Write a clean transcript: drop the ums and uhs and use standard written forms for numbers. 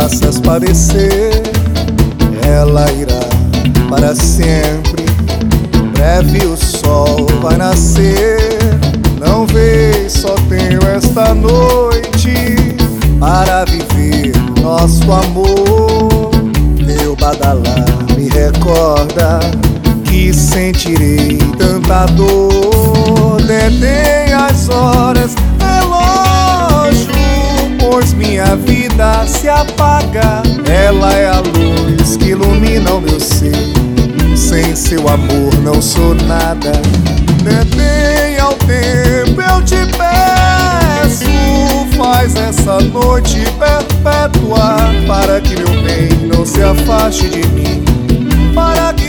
faças padecer. Ela irá para sempre, breve o sol vai nascer. Não vês, só tenho esta noite para viver nosso amor. Teu badalar me recorda que sentirei tanta dor. Detém as horas, relógio, pois minha vida se apaga. Ela é a luz que ilumina o meu ser. Sem seu amor não sou nada. Detenha o tempo, eu te peço. Faz essa noite perpétua, para que meu bem não se afaste de mim, para que